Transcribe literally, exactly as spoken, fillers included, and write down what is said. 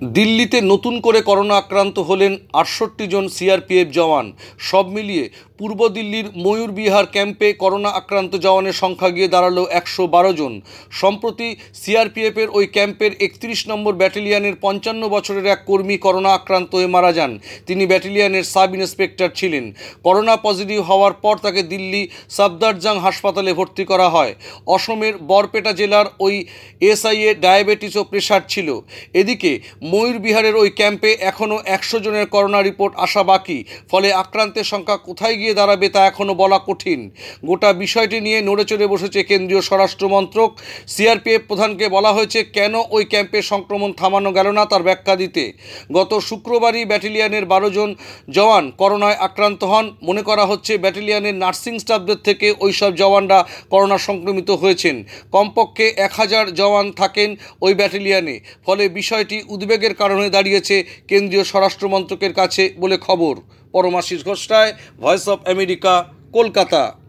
দিল্লিতে নতুন করে করোনা আক্রান্ত হলেন আটষট্টি জন সিআরপিএফ জওয়ান। সব মিলিয়ে পূর্ব দিল্লির ময়ূরবিহার ক্যাম্পে করোনা আক্রান্ত জওয়ানের সংখ্যা গিয়ে দাঁড়ালো একশো বারো জন। সম্প্রতি সিআরপিএফের ওই ক্যাম্পের একত্রিশ নম্বর ব্যাটালিয়নের পঞ্চান্ন বছরের এক কর্মী করোনা আক্রান্ত হয়ে মারা যান। তিনি ব্যাটালিয়নের সাব ইন্সপেক্টর ছিলেন। করোনা পজিটিভ হওয়ার পর তাকে দিল্লি সাফদারজাং হাসপাতালে ভর্তি করা হয়। অসমের বরপেটা জেলার ওই এসআইএ ডায়াবেটিস ও প্রেশার ছিল। এদিকে ময়ূরবিহারের ওই ক্যাম্পে এখনও একশো জনের করোনা রিপোর্ট আসা বাকি। ফলে আক্রান্তের সংখ্যা কোথায় গিয়ে দাঁড়াবে তা এখনও বলা কঠিন। গোটা বিষয়টি নিয়ে নড়েচড়ে বসেছে কেন্দ্রীয় স্বরাষ্ট্র মন্ত্রক। সিআরপিএফ প্রধানকে বলা হয়েছে কেন ওই ক্যাম্পে সংক্রমণ থামানো গেল না তার ব্যাখ্যা দিতে। গত শুক্রবারই ব্যাটালিয়নের বারো জন জওয়ান করোনায় আক্রান্ত হন। মনে করা হচ্ছে ব্যাটালিয়নের নার্সিং স্টাফদের থেকে ওই সব জওয়ানরা করোনা সংক্রমিত হয়েছেন। কমপক্ষে এক হাজার জওয়ান থাকেন ওই ব্যাটালিয়নে। ফলে বিষয়টি উদ্বেগের কারণে দাঁড়িয়েছে কেন্দ্রীয় স্বরাষ্ট্র মন্ত্রকের কাছে বলে খবর। Paramashis Ghosh Roy, voice of America, Kolkata.